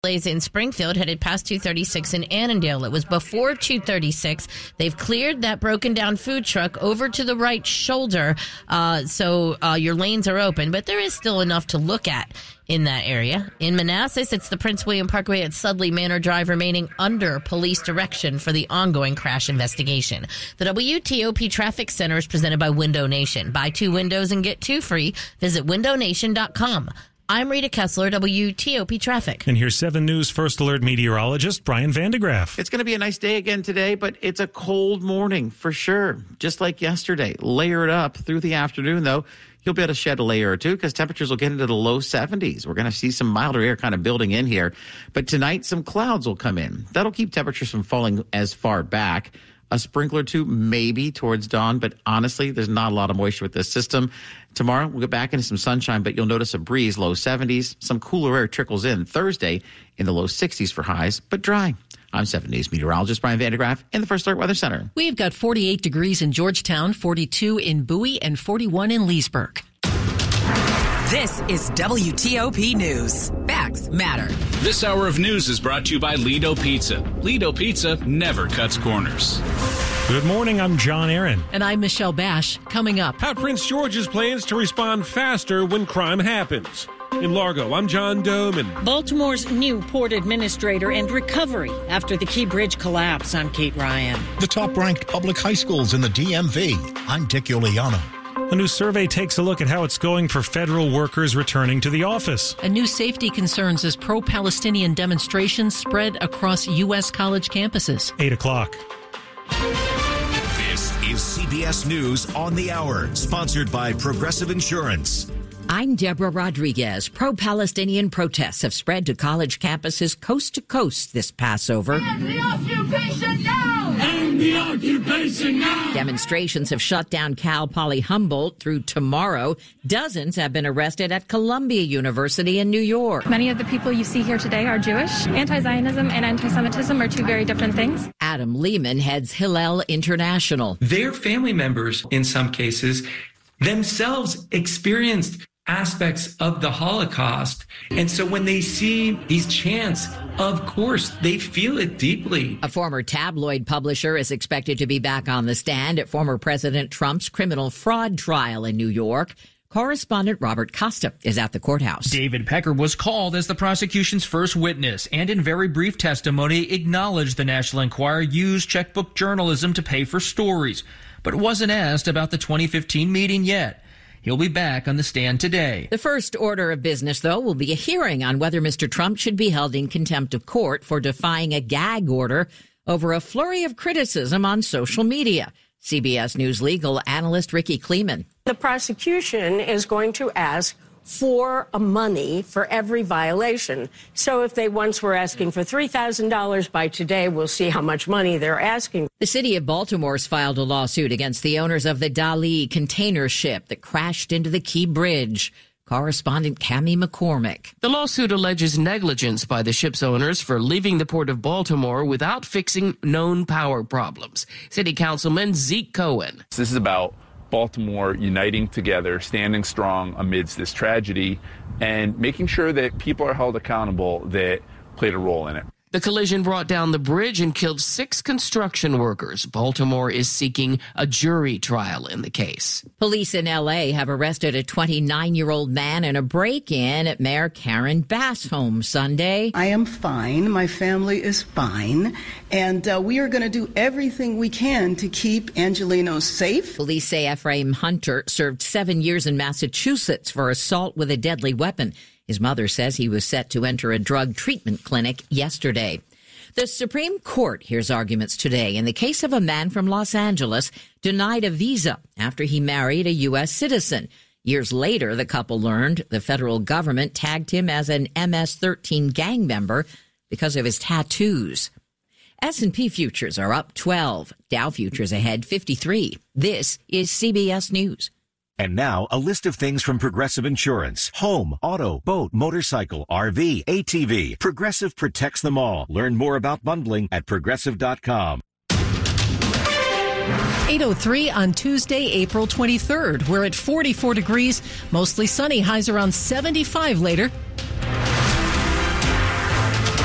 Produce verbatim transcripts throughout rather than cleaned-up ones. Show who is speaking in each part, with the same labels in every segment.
Speaker 1: Delays in Springfield headed past two thirty-six in Annandale. It was before two thirty-six. They've cleared that broken down food truck over to the right shoulder, uh, so uh, your lanes are open, but there is still enough to look at in that area. In Manassas, it's the Prince William Parkway at Sudley Manor Drive remaining under police direction for the ongoing crash investigation. The W T O P Traffic Center is presented by Window Nation. Buy two windows and get two free. Visit window nation dot com. I'm Rita Kessler, W T O P Traffic.
Speaker 2: And here's seven News First Alert meteorologist Brian Vandegraff.
Speaker 3: It's going to be a nice day again today, but it's a cold morning for sure, just like yesterday. Layer it up through the afternoon, though. You'll be able to shed a layer or two because temperatures will get into the low seventies. We're going to see some milder air kind of building in here. But tonight, some clouds will come in. That'll keep temperatures from falling as far back. A sprinkler or two maybe towards dawn, but honestly, there's not a lot of moisture with this system. Tomorrow, we'll get back into some sunshine, but you'll notice a breeze, low seventies. Some cooler air trickles in Thursday in the low sixties for highs, but dry. I'm seven News meteorologist Brian Vandegraff in the First Alert Weather Center.
Speaker 4: We've got forty-eight degrees in Georgetown, forty-two in Bowie, and forty-one in Leesburg.
Speaker 5: This is W T O P News. Facts matter.
Speaker 6: This hour of news is brought to you by Lido Pizza. Lido Pizza never cuts corners.
Speaker 2: Good morning, I'm John Aaron.
Speaker 4: And I'm Michelle Bash. Coming up,
Speaker 7: how Prince George's plans to respond faster when crime happens. In Largo, I'm John Doman.
Speaker 8: Baltimore's new port administrator and recovery after the Key Bridge collapse. I'm Kate Ryan.
Speaker 9: The top-ranked public high schools in the D M V. I'm Dick Iuliano.
Speaker 2: A new survey takes a look at how it's going for federal workers returning to the office.
Speaker 4: A new safety concerns as pro-Palestinian demonstrations spread across U S college campuses.
Speaker 2: Eight o'clock.
Speaker 10: This is C B S News on the Hour, sponsored by Progressive Insurance.
Speaker 11: I'm Deborah Rodriguez. Pro-Palestinian protests have spread to college campuses coast to coast this Passover.
Speaker 12: End the occupation now!
Speaker 13: End the occupation now!
Speaker 11: Demonstrations have shut down Cal Poly Humboldt through tomorrow. Dozens have been arrested at Columbia University in New York.
Speaker 14: Many of the people you see here today are Jewish. Anti-Zionism and anti-Semitism are two very different things.
Speaker 11: Adam Lehman heads Hillel International.
Speaker 15: Their family members, in some cases, themselves experienced aspects of the Holocaust. And so when they see these chants, of course, they feel it deeply.
Speaker 11: A former tabloid publisher is expected to be back on the stand at former President Trump's criminal fraud trial in New York. Correspondent Robert Costa is at the courthouse.
Speaker 16: David Pecker was called as the prosecution's first witness and in very brief testimony acknowledged the National Enquirer used checkbook journalism to pay for stories, but wasn't asked about the twenty fifteen meeting yet. He'll be back on the stand today.
Speaker 11: The first order of business, though, will be a hearing on whether Mister Trump should be held in contempt of court for defying a gag order over a flurry of criticism on social media. C B S News legal analyst Ricky Kleeman.
Speaker 17: The prosecution is going to ask for a money for every violation. So if they once were asking for three thousand dollars, by today we'll see how much money they're asking.
Speaker 11: The city of Baltimore's filed a lawsuit against the owners of the Dali container ship that crashed into the Key Bridge. Correspondent Cammie McCormick.
Speaker 18: The lawsuit alleges negligence by the ship's owners for leaving the port of Baltimore without fixing known power problems. City Councilman Zeke Cohen.
Speaker 19: This is about Baltimore uniting together, standing strong amidst this tragedy, and making sure that people are held accountable that played a role in it.
Speaker 18: The collision brought down the bridge and killed six construction workers. Baltimore is seeking a jury trial in the case.
Speaker 11: Police in L A have arrested a twenty-nine-year-old man in a break-in at Mayor Karen Bass' home Sunday.
Speaker 20: I am fine. My family is fine. And uh, we are going to do everything we can to keep Angelenos safe.
Speaker 11: Police say Ephraim Hunter served seven years in Massachusetts for assault with a deadly weapon. His mother says he was set to enter a drug treatment clinic yesterday. The Supreme Court hears arguments today in the case of a man from Los Angeles denied a visa after he married a U S citizen. Years later, the couple learned the federal government tagged him as an M S thirteen gang member because of his tattoos. S and P futures are up twelve. Dow futures ahead fifty-three. This is C B S News.
Speaker 10: And now, a list of things from Progressive Insurance. Home, auto, boat, motorcycle, R V, A T V. Progressive protects them all. Learn more about bundling at progressive dot com.
Speaker 4: eight oh three on Tuesday, April twenty-third. We're at forty-four degrees, mostly sunny, highs around seventy-five later.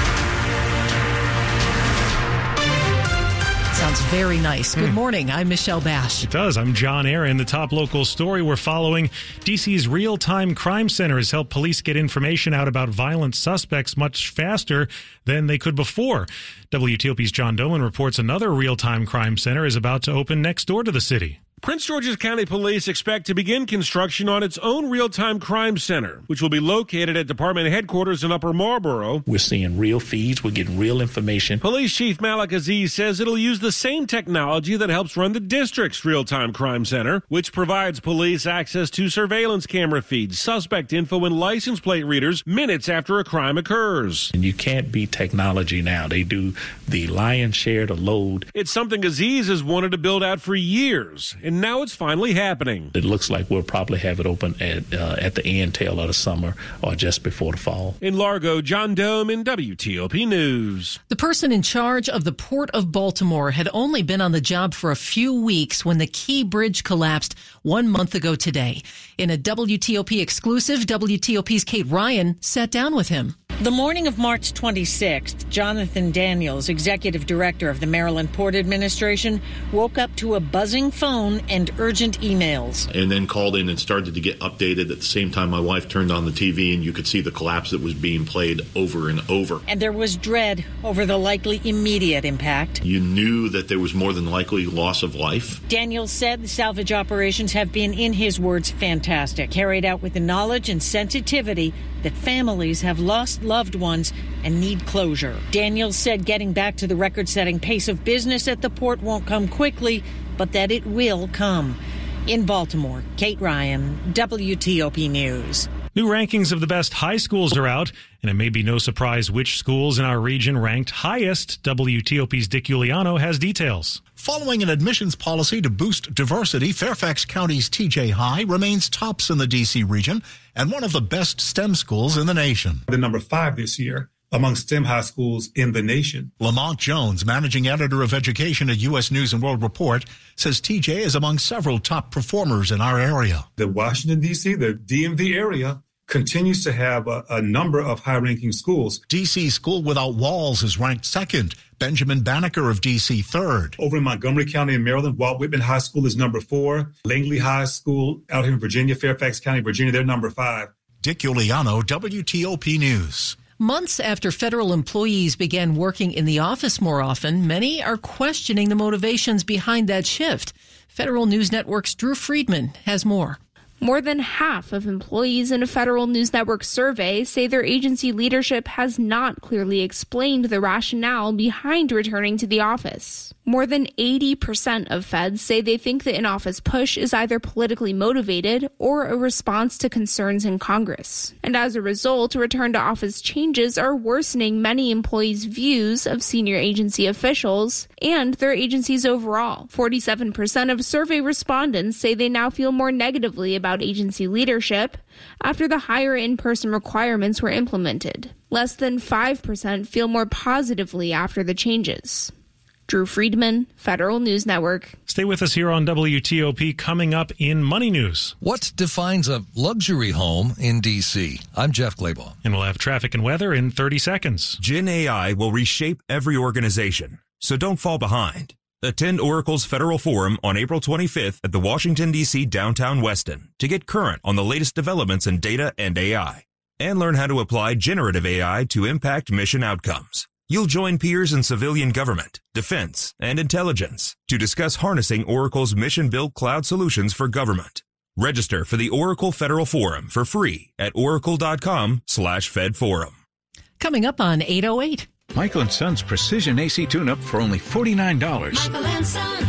Speaker 4: very nice. Good morning. I'm Michelle Bash.
Speaker 2: It does. I'm John Aaron. The top local story we're following. D C's Real-Time Crime Center has helped police get information out about violent suspects much faster than they could before. W T O P's John Doman reports another Real-Time Crime Center is about to open next door to the city.
Speaker 7: Prince George's County Police expect to begin construction on its own real-time crime center, which will be located at department headquarters in Upper Marlboro.
Speaker 21: We're seeing real feeds. We're getting real information.
Speaker 7: Police Chief Malik Aziz says it'll use the same technology that helps run the district's real-time crime center, which provides police access to surveillance camera feeds, suspect info, and license plate readers minutes after a crime occurs.
Speaker 21: And you can't beat technology now. They do the lion's share, the load.
Speaker 7: It's something Aziz has wanted to build out for years, and now it's finally happening.
Speaker 21: It looks like we'll probably have it open at uh, at the end tail of the summer or just before the fall.
Speaker 7: In Largo, John Dome in W T O P News.
Speaker 4: The person in charge of the Port of Baltimore had only been on the job for a few weeks when the Key Bridge collapsed one month ago today. In a W T O P exclusive, W T O P's Kate Ryan sat down with him.
Speaker 8: The morning of March twenty-sixth, Jonathan Daniels, executive director of the Maryland Port Administration, woke up to a buzzing phone and urgent emails.
Speaker 22: And then called in and started to get updated. At the same time, my wife turned on the T V and you could see the collapse that was being played over and over.
Speaker 8: And there was dread over the likely immediate impact.
Speaker 22: You knew that there was more than likely loss of life.
Speaker 8: Daniels said the salvage operations have been, in his words, fantastic, carried out with the knowledge and sensitivity that families have lost loved ones and need closure. Daniels said getting back to the record-setting pace of business at the port won't come quickly, but that it will come. In Baltimore, Kate Ryan, W T O P News.
Speaker 2: New rankings of the best high schools are out, and it may be no surprise which schools in our region ranked highest. W T O P's Dick Giuliano has details.
Speaker 9: Following an admissions policy to boost diversity, Fairfax County's T J High remains tops in the D C region and one of the best STEM schools in the nation.
Speaker 23: The number five this year among STEM high schools in the nation.
Speaker 9: Lamont Jones, managing editor of education at U S News and World Report, says T J is among several top performers in our area.
Speaker 23: The Washington, D C, the D M V area, continues to have a, a number of high-ranking schools.
Speaker 9: D C School Without Walls is ranked second. Benjamin Banneker of D C third.
Speaker 23: Over in Montgomery County in Maryland, Walt Whitman High School is number four. Langley High School out here in Virginia, Fairfax County, Virginia, they're number five.
Speaker 9: Dick Giuliano, W T O P News.
Speaker 4: Months after federal employees began working in the office more often, many are questioning the motivations behind that shift. Federal News Network's Drew Friedman has more.
Speaker 14: More than half of employees in a Federal News Network survey say their agency leadership has not clearly explained the rationale behind returning to the office. More than eighty percent of feds say they think the in-office push is either politically motivated or a response to concerns in Congress. And as a result, return-to-office changes are worsening many employees' views of senior agency officials and their agencies overall. forty-seven percent of survey respondents say they now feel more negatively about agency leadership after the higher in-person requirements were implemented. Less than five percent feel more positively after the changes. Drew Friedman, Federal News Network.
Speaker 2: Stay with us here on W T O P. Coming up in Money News.
Speaker 24: What defines a luxury home in D C? I'm Jeff Claybaugh.
Speaker 2: And we'll have traffic and weather in thirty seconds.
Speaker 25: Gen A I will reshape every organization, so don't fall behind. Attend Oracle's Federal Forum on April twenty-fifth at the Washington, D C Downtown Westin to get current on the latest developments in data and A I, and learn how to apply generative A I to impact mission outcomes. You'll join peers in civilian government, defense, and intelligence to discuss harnessing Oracle's mission-built cloud solutions for government. Register for the Oracle Federal Forum for free at oracle.com slash fedforum.
Speaker 4: Coming up on eight oh eight.
Speaker 26: Michael and Son's Precision A C Tune-Up for only forty-nine dollars.
Speaker 12: Michael and Son.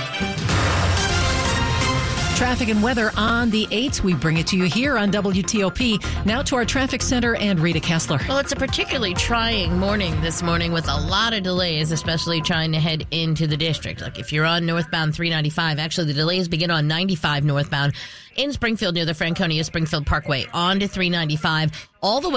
Speaker 4: Traffic and weather on the eights. We bring it to you here on W T O P. Now to our traffic center and Rita Kessler.
Speaker 1: Well, it's a particularly trying morning this morning with a lot of delays, especially trying to head into the district. Like if you're on northbound three ninety-five, actually the delays begin on ninety-five northbound in Springfield near the Franconia Springfield Parkway on to three ninety-five all the way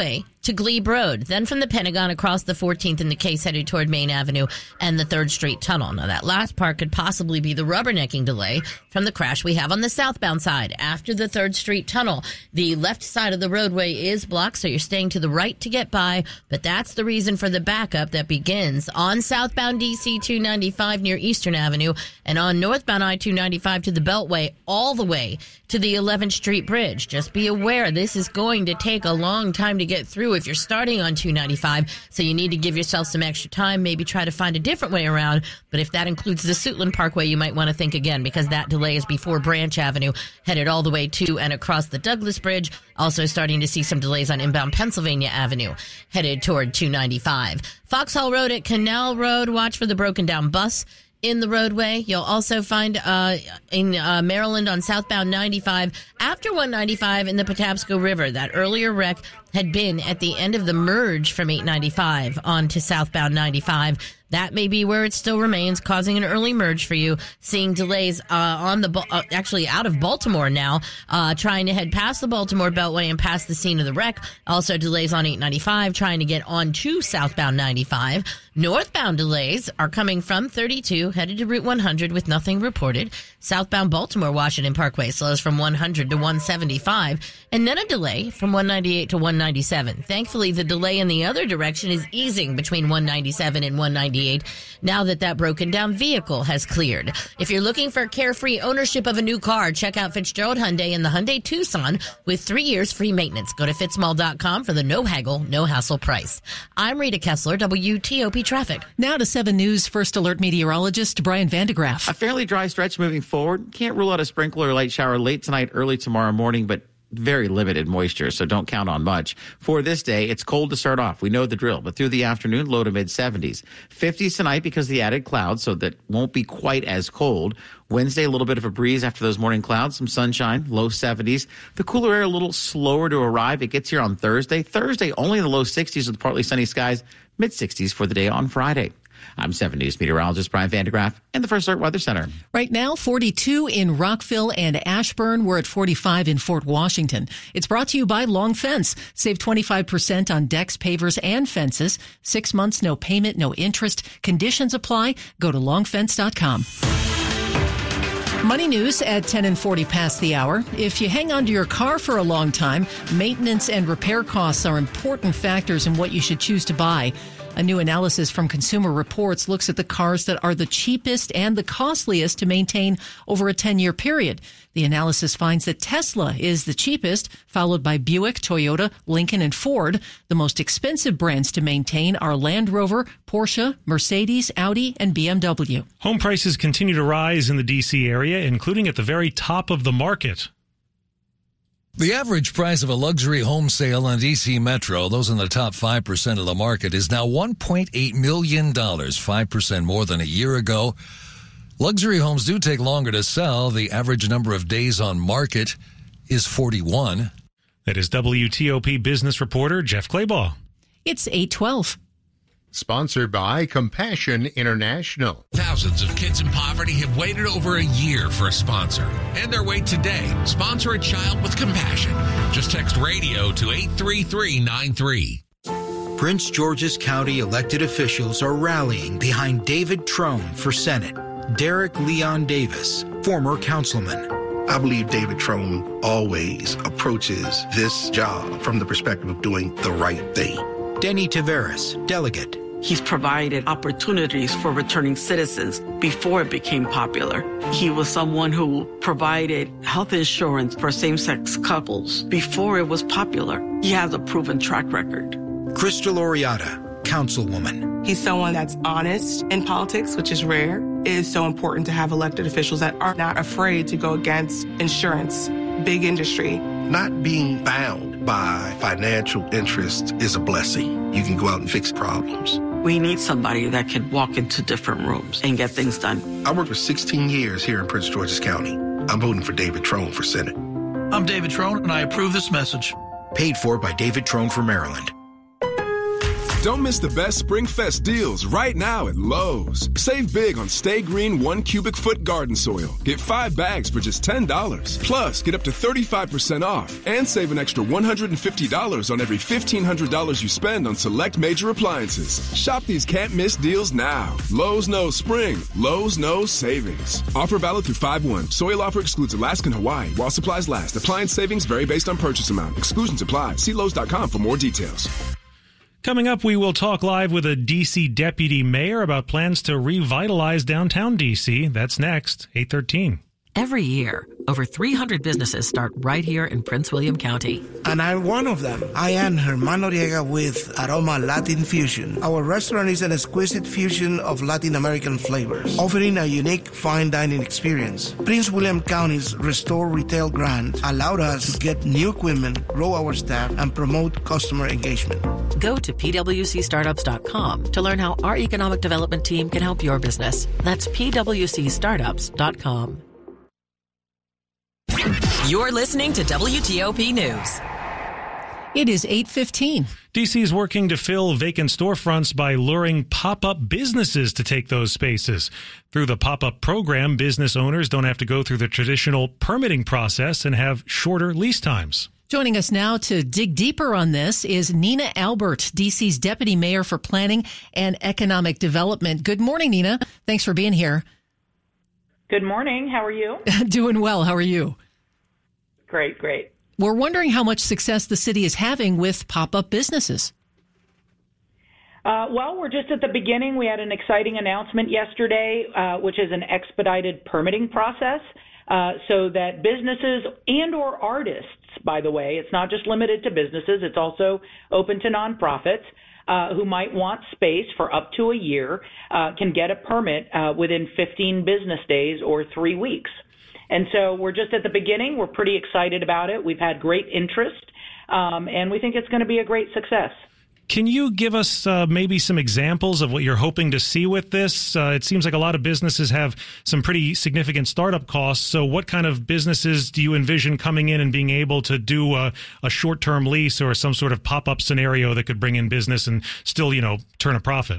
Speaker 1: to Glebe Road. Then from the Pentagon across the fourteenth and the Case headed toward Main Avenue and the third Street Tunnel. Now, that last part could possibly be the rubbernecking delay from the crash we have on the southbound side. After the third Street Tunnel, the left side of the roadway is blocked, so you're staying to the right to get by, but that's the reason for the backup that begins on southbound D C two ninety-five near Eastern Avenue and on northbound I two ninety-five to the Beltway all the way to the eleventh Street Bridge. Just be aware this is going to take a long time to get through if you're starting on two ninety-five, so you need to give yourself some extra time, maybe try to find a different way around. But if that includes the Suitland Parkway, you might want to think again, because that delay is before Branch Avenue, headed all the way to and across the Douglas Bridge. Also starting to see some delays on inbound Pennsylvania Avenue, headed toward two ninety-five. Foxhall Road at Canal Road, watch for the broken down bus in the roadway. You'll also find uh, in uh, Maryland on southbound ninety-five, after one ninety-five in the Patapsco River. That earlier wreck had been at the end of the merge from eight ninety-five onto southbound ninety-five. That may be where it still remains, causing an early merge for you. Seeing delays uh, on the uh, actually out of Baltimore now, uh, trying to head past the Baltimore Beltway and past the scene of the wreck. Also delays on eight ninety-five, trying to get onto southbound ninety-five. Northbound delays are coming from thirty-two, headed to Route one hundred with nothing reported. Southbound Baltimore Washington Parkway slows from one hundred to one seventy-five, and then a delay from one ninety-eight to one ninety-seven. Thankfully, the delay in the other direction is easing between one ninety-seven and one ninety-eight now that that broken down vehicle has cleared. If you're looking for carefree ownership of a new car, check out Fitzgerald Hyundai and the Hyundai Tucson with three years free maintenance. Go to fitzmall dot com for the no haggle, no hassle price. I'm Rita Kessler, W T O P Traffic.
Speaker 4: Now to seven News First Alert meteorologist Brian Vandegraff.
Speaker 3: A fairly dry stretch moving forward. Can't rule out a sprinkle or light shower late tonight, early tomorrow morning, but very limited moisture, so don't count on much. For this day, it's cold to start off. We know the drill, but through the afternoon, low to mid seventies. fifties tonight because of the added clouds, so that won't be quite as cold. Wednesday, a little bit of a breeze after those morning clouds, some sunshine, low seventies. The cooler air a little slower to arrive. It gets here on Thursday. Thursday, only in the low sixties with partly sunny skies, mid sixties for the day on Friday. I'm seven News meteorologist Brian Vandegraff in the First Alert Weather Center.
Speaker 4: Right now, forty-two in Rockville and Ashburn. We're at forty-five in Fort Washington. It's brought to you by Long Fence. Save twenty-five percent on decks, pavers, and fences. Six months, no payment, no interest. Conditions apply. Go to long fence dot com. Money news at ten and forty past the hour. If you hang on to your car for a long time, maintenance and repair costs are important factors in what you should choose to buy. A new analysis from Consumer Reports looks at the cars that are the cheapest and the costliest to maintain over a ten-year period. The analysis finds that Tesla is the cheapest, followed by Buick, Toyota, Lincoln, and Ford. The most expensive brands to maintain are Land Rover, Porsche, Mercedes, Audi, and B M W.
Speaker 2: Home prices continue to rise in the D C area, including at the very top of the market.
Speaker 24: The average price of a luxury home sale on D C Metro, those in the top five percent of the market, is now one point eight million dollars, five percent more than a year ago. Luxury homes do take longer to sell. The average number of days on market is forty-one.
Speaker 2: That is W T O P business reporter Jeff Claybaugh.
Speaker 4: It's eight twelve.
Speaker 5: Sponsored by Compassion International.
Speaker 6: Thousands of kids in poverty have waited over a year for a sponsor. End their wait today. Sponsor a child with compassion. Just text radio to eight three three nine three.
Speaker 13: Prince George's County elected officials are rallying behind David Trone for Senate. Derek Leon Davis, former councilman.
Speaker 15: I believe David Trone always approaches this job from the perspective of doing the right thing.
Speaker 13: Denny Taveras, delegate.
Speaker 16: He's provided opportunities for returning citizens before it became popular. He was someone who provided health insurance for same-sex couples before it was popular. He has a proven track record.
Speaker 13: Krista Loriata, councilwoman.
Speaker 27: He's someone that's honest in politics, which is rare. It is so important to have elected officials that are not afraid to go against insurance, big industry.
Speaker 15: Not being bound by financial interest is a blessing. You can go out and fix problems.
Speaker 16: We need somebody that can walk into different rooms and get things done.
Speaker 15: I worked for sixteen years here in Prince George's County. I'm voting for David Trone for Senate.
Speaker 28: I'm David Trone, and I approve this message.
Speaker 13: Paid for by David Trone for Maryland.
Speaker 10: Don't miss the best Spring Fest deals right now at Lowe's. Save big on Stay Green one cubic foot garden soil. Get five bags for just ten dollars. Plus, get up to thirty-five percent off and save an extra one hundred fifty dollars on every fifteen hundred dollars you spend on select major appliances. Shop these can't-miss deals now. Lowe's knows spring. Lowe's knows savings. Offer valid through five one. Soil offer excludes Alaska and Hawaii while supplies last. Appliance savings vary based on purchase amount. Exclusions apply. See Lowe's dot com for more details.
Speaker 2: Coming up, we will talk live with a D C deputy mayor about plans to revitalize downtown D C. That's next, eight thirteen.
Speaker 11: Every year, over three hundred businesses start right here in Prince William County.
Speaker 17: And I'm one of them. I am Germán Noriega with Aroma Latin Fusion. Our restaurant is an exquisite fusion of Latin American flavors, offering a unique fine dining experience. Prince William County's Restore Retail Grant allowed us to get new equipment, grow our staff, and promote customer engagement.
Speaker 11: Go to P W C startups dot com to learn how our economic development team can help your business. That's P W C startups dot com.
Speaker 18: You're listening to W T O P News.
Speaker 4: It is eight fifteen.
Speaker 2: D C is working to fill vacant storefronts by luring pop-up businesses to take those spaces. Through the pop-up program, business owners don't have to go through the traditional permitting process and have shorter lease times.
Speaker 4: Joining us now to dig deeper on this is Nina Albert, D C's Deputy Mayor for Planning and Economic Development. Good morning, Nina. Thanks for being here.
Speaker 19: Good morning. How are you?
Speaker 4: Doing well. How are you?
Speaker 19: Great, great.
Speaker 4: We're wondering how much success the city is having with pop-up businesses.
Speaker 19: Uh, well, we're just at the beginning. We had an exciting announcement yesterday, uh, which is an expedited permitting process, uh, so that businesses and or artists, by the way, it's not just limited to businesses, it's also open to nonprofits, uh, who might want space for up to a year, uh, can get a permit uh, within fifteen business days or three weeks. And so we're just at the beginning. We're pretty excited about it. We've had great interest, um, and we think it's going to be a great success.
Speaker 2: Can you give us uh, maybe some examples of what you're hoping to see with this? Uh, it seems like a lot of businesses have some pretty significant startup costs. So what kind of businesses do you envision coming in and being able to do a, a short-term lease or some sort of pop-up scenario that could bring in business and still, you know, turn a profit?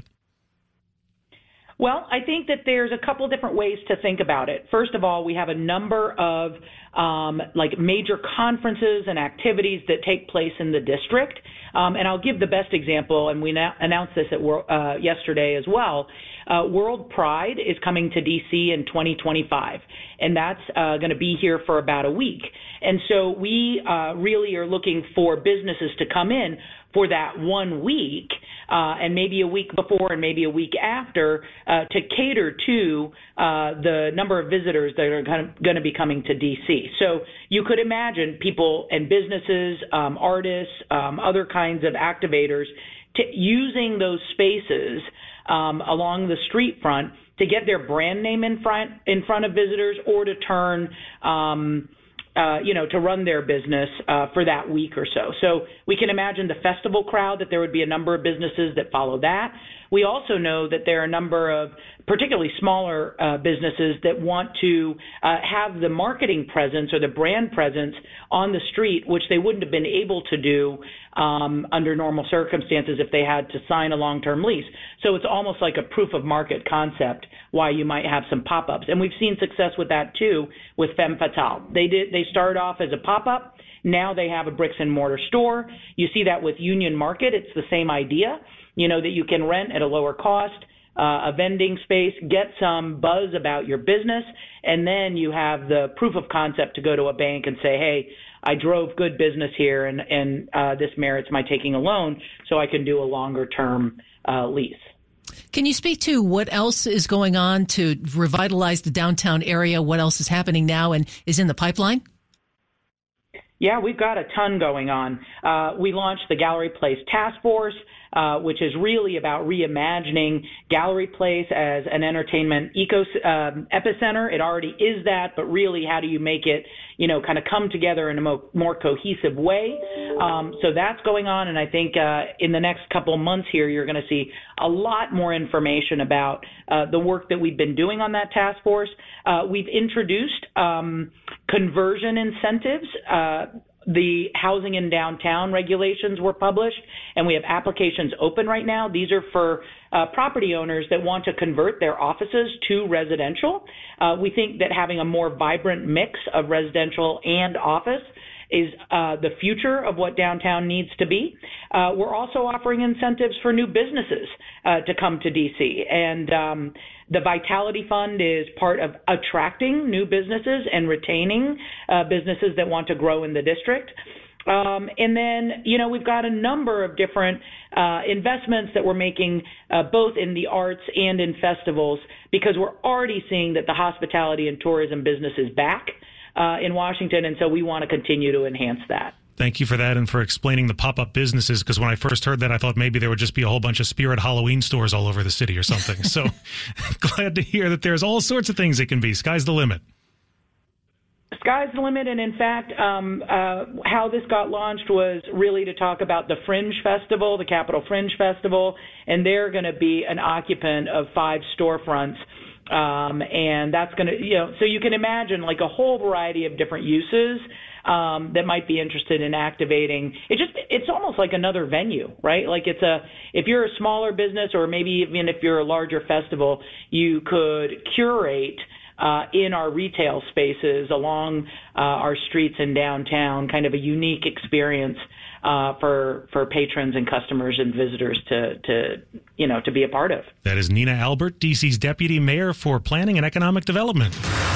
Speaker 19: Well, I think that there's a couple different ways to think about it. First of all, we have a number of um, like major conferences and activities that take place in the district. Um, and I'll give the best example, and we na- announced this at uh, yesterday as well. Uh, World Pride is coming to D C in twenty twenty-five, and that's uh, going to be here for about a week. And so we uh, really are looking for businesses to come in for that one week, uh, and maybe a week before and maybe a week after, uh, to cater to uh, the number of visitors that are kind of going to be coming to D C. So you could imagine people and businesses, um, artists, um, other kinds of activators to using those spaces um, along the street front to get their brand name in front in front of visitors, or to turn um, Uh, you know, to run their business uh, for that week or so. So we can imagine the festival crowd, that there would be a number of businesses that follow that. We also know that there are a number of particularly smaller uh, businesses that want to uh, have the marketing presence or the brand presence on the street, which they wouldn't have been able to do um, under normal circumstances if they had to sign a long-term lease. So it's almost like a proof of market concept why you might have some pop-ups. And we've seen success with that too with Femme Fatale. They did, they started off as a pop-up. Now they have a bricks and mortar store. You see that with Union Market. It's the same idea, you know, that you can rent at a lower cost, uh, a vending space, get some buzz about your business, and then you have the proof of concept to go to a bank and say, hey, I drove good business here, and, and uh, this merits my taking a loan so I can do a longer term uh, lease.
Speaker 4: Can you speak to what else is going on to revitalize the downtown area? What else is happening now and is in the pipeline?
Speaker 19: Yeah, we've got a ton going on. Uh, we launched the Gallery Place Task Force, uh, which is really about reimagining Gallery Place as an entertainment eco um, epicenter. It already is that, but really, how do you make it, you know, kind of come together in a mo- more cohesive way? Um, so that's going on, and I think uh, in the next couple months here, you're going to see a lot more information about uh, the work that we've been doing on that task force. Uh, we've introduced um, conversion incentives. Uh, the housing in downtown regulations were published, and we have applications open right now. These are for uh, property owners that want to convert their offices to residential. Uh, we think that having a more vibrant mix of residential and office is uh, the future of what downtown needs to be. Uh, we're also offering incentives for new businesses uh, to come to D C. And um, the Vitality Fund is part of attracting new businesses and retaining uh, businesses that want to grow in the district. Um, and then, you know, we've got a number of different uh, investments that we're making uh, both in the arts and in festivals, because we're already seeing that the hospitality and tourism business is back Uh, in Washington, and so we want to continue to enhance that.
Speaker 2: Thank you for that and for explaining the pop-up businesses, because when I first heard that, I thought maybe there would just be a whole bunch of Spirit Halloween stores all over the city or something. So glad to hear that there's all sorts of things it can be. Sky's the limit.
Speaker 19: Sky's the limit, and in fact, um, uh, how this got launched was really to talk about the Fringe Festival, the Capitol Fringe Festival, and they're going to be an occupant of five storefronts. Um, and that's going to, you know, so you can imagine like a whole variety of different uses um, that might be interested in activating. It just, it's almost like another venue, right? Like it's a, if you're a smaller business, or maybe even if you're a larger festival, you could curate uh, in our retail spaces along uh, our streets in downtown, kind of a unique experience Uh, for for patrons and customers and visitors to to you know to be a part of.
Speaker 2: That is Nina Albert, D C's Deputy Mayor for Planning and Economic Development.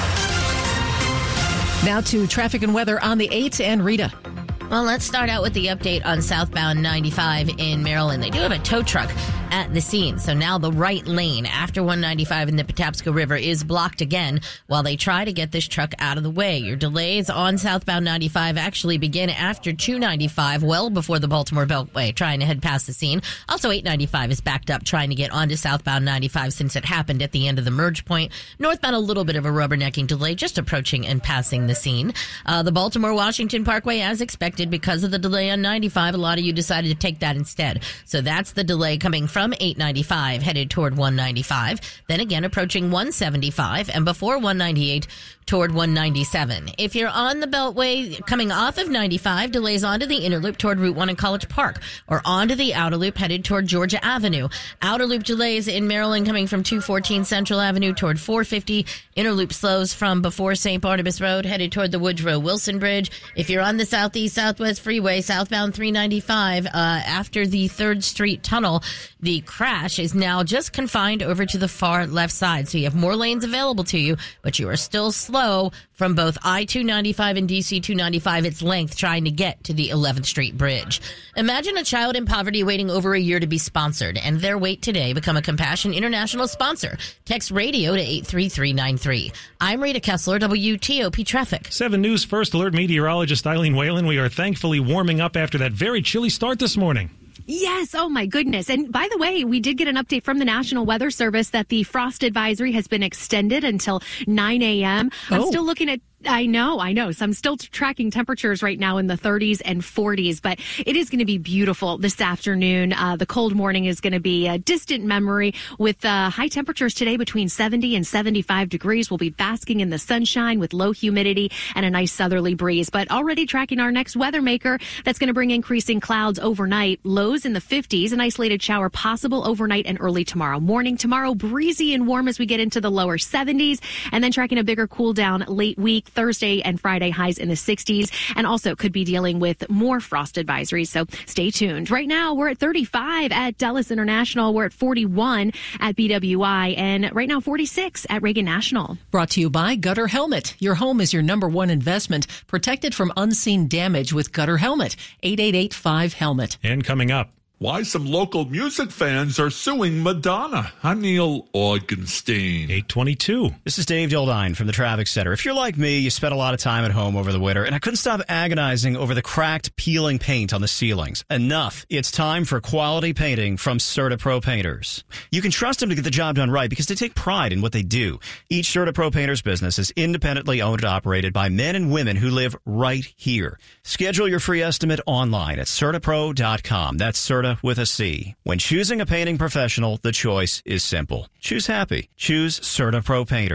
Speaker 4: Now to traffic and weather on the eights, and Rita.
Speaker 1: Well, let's start out with the update on southbound ninety-five in Maryland. They do have a tow truck at the scene. So now the right lane after one ninety-five in the Patapsco River is blocked again while they try to get this truck out of the way. Your delays on southbound ninety-five actually begin after two ninety-five, well before the Baltimore Beltway, trying to head past the scene. Also, eight ninety-five is backed up trying to get onto southbound ninety-five since it happened at the end of the merge point. Northbound, a little bit of a rubbernecking delay, just approaching and passing the scene. Uh, the Baltimore-Washington Parkway, as expected, because of the delay on ninety-five, a lot of you decided to take that instead. So that's the delay coming from eight ninety-five headed toward one ninety-five. Then again, approaching one seventy-five, and before one ninety-eight toward one ninety-seven. If you're on the Beltway coming off of ninety-five, delays onto the inner loop toward Route one and College Park, or onto the outer loop headed toward Georgia Avenue. Outer loop delays in Maryland coming from two fourteen Central Avenue toward four fifty. Inner loop slows from before Saint Barnabas Road headed toward the Woodrow Wilson Bridge. If you're on the Southeast Southwest Freeway, southbound three ninety-five, uh, after the third Street Tunnel, the crash is now just confined over to the far left side. So you have more lanes available to you, but you are still slow from both I two ninety-five and D C two ninety-five its length trying to get to the eleventh Street Bridge. Imagine a child in poverty waiting over a year to be sponsored, and their wait today become a Compassion International sponsor. Text radio to eight three three nine three. I'm Rita Kessler, W T O P Traffic.
Speaker 2: seven News First Alert meteorologist Eileen Whalen. We are thankfully warming up after that very chilly start this morning.
Speaker 7: Yes. Oh, my goodness. And by the way, we did get an update from the National Weather Service that the frost advisory has been extended until nine a.m. I'm
Speaker 4: Oh.
Speaker 7: still looking at I know, I know. So I'm still tracking temperatures right now in the thirties and forties, but it is going to be beautiful this afternoon. Uh, the cold morning is going to be a distant memory with uh, high temperatures today between seventy and seventy-five degrees. We'll be basking in the sunshine with low humidity and a nice southerly breeze, but already tracking our next weather maker that's going to bring increasing clouds overnight. Lows in the fifties, an isolated shower possible overnight and early tomorrow morning. Tomorrow, breezy and warm as we get into the lower seventies, and then tracking a bigger cool down late week. Thursday and Friday highs in the sixties, and also could be dealing with more frost advisories, so stay tuned. Right now, we're at thirty-five at Dulles International. We're at forty-one at B W I, and right now forty-six at Reagan National.
Speaker 4: Brought to you by Gutter Helmet. Your home is your number one investment. Protected from unseen damage with Gutter Helmet. eight eight eight five helmet.
Speaker 2: And coming up,
Speaker 8: why some local music fans are suing Madonna. I'm Neil Augenstein.
Speaker 2: eight twenty-two.
Speaker 9: This is Dave Dildine from the Traffic Center. If you're like me, you spent a lot of time at home over the winter, and I couldn't stop agonizing over the cracked, peeling paint on the ceilings. Enough. It's time for quality painting from CertaPro Painters. You can trust them to get the job done right because they take pride in what they do. Each CertaPro Painters business is independently owned and operated by men and women who live right here. Schedule your free estimate online at Certapro dot com. That's Certa with a C. When choosing a painting professional, the choice is simple. Choose happy. Choose CertaPro Painters.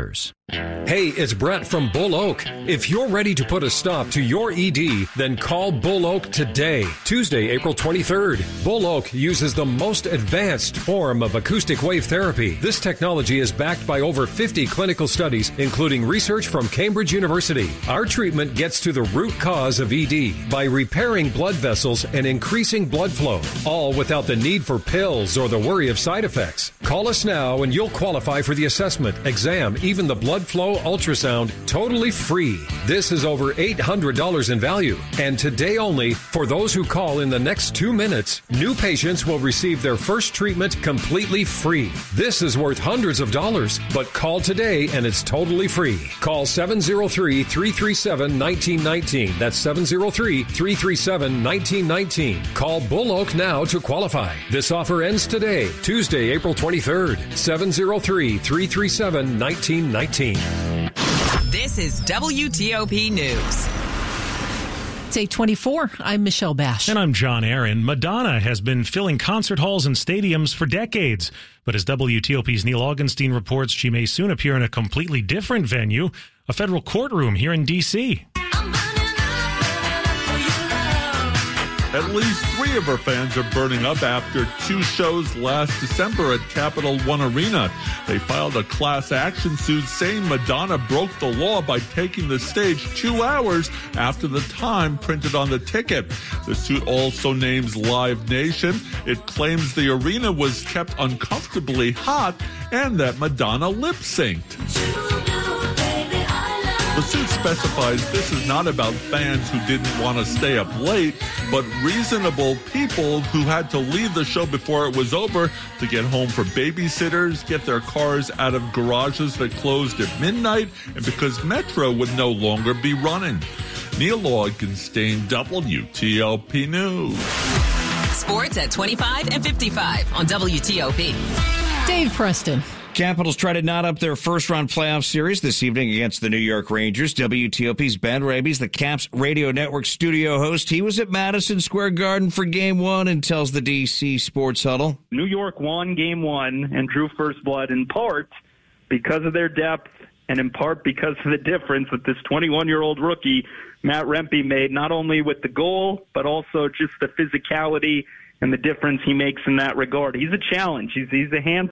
Speaker 14: Hey, it's Brett from Bull Oak. If you're ready to put a stop to your E D, then call Bull Oak today, Tuesday, April twenty-third. Bull Oak uses the most advanced form of acoustic wave therapy. This technology is backed by over fifty clinical studies, including research from Cambridge University. Our treatment gets to the root cause of E D by repairing blood vessels and increasing blood flow, all without the need for pills or the worry of side effects. Call us now and you'll qualify for the assessment, exam, even the blood flow ultrasound, totally free. This is over eight hundred dollars in value. And today only, for those who call in the next two minutes, new patients will receive their first treatment completely free. This is worth hundreds of dollars, but call today and it's totally free. Call seven oh three, three three seven, one nine one nine. That's seven oh three, three three seven, one nine one nine. Call Bull Oak now to qualify. This offer ends today, Tuesday, April twenty-third. seven oh three, three three seven, one nine one nine.
Speaker 18: This is W T O P News.
Speaker 4: It's eight twenty-four. I'm Michelle Bash.
Speaker 2: And I'm John Aaron. Madonna has been filling concert halls and stadiums for decades. But as W T O P's Neil Augenstein reports, she may soon appear in a completely different venue, a federal courtroom here in D C
Speaker 8: At least three of her fans are burning up after two shows last December at Capital One Arena. They filed a class action suit saying Madonna broke the law by taking the stage two hours after the time printed on the ticket. The suit also names Live Nation. It claims the arena was kept uncomfortably hot and that Madonna lip-synced. The suit specifies this is not about fans who didn't want to stay up late, but reasonable people who had to leave the show before it was over to get home for babysitters, get their cars out of garages that closed at midnight, and because Metro would no longer be running. Neil Augenstein, W T O P News.
Speaker 18: Sports at twenty-five and fifty-five on W T O P.
Speaker 4: Dave Preston.
Speaker 20: Capitals try to knot up their first-round playoff series this evening against the New York Rangers. W T O P's Ben Rabies, the Caps Radio Network studio host. He was at Madison Square Garden for Game One and tells the D C Sports Huddle.
Speaker 21: New York won Game One and drew first blood in part because of their depth and in part because of the difference that this twenty-one-year-old rookie, Matt Rempe, made, not only with the goal, but also just the physicality and the difference he makes in that regard. He's a challenge. He's, he's a handful.